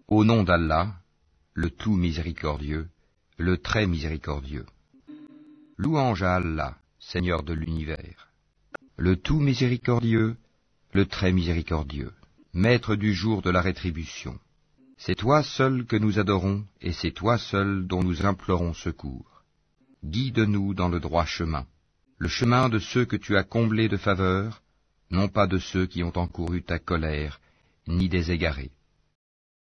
Au nom d'Allah, le tout miséricordieux, le très miséricordieux. Louange à Allah, Seigneur de l'univers. Le tout miséricordieux, le très miséricordieux, maître du jour de la rétribution. C'est toi seul que nous adorons, et c'est toi seul dont nous implorons secours. Guide-nous dans le droit chemin, le chemin de ceux que tu as comblés de faveurs, non pas de ceux qui ont encouru ta colère, ni des égarés.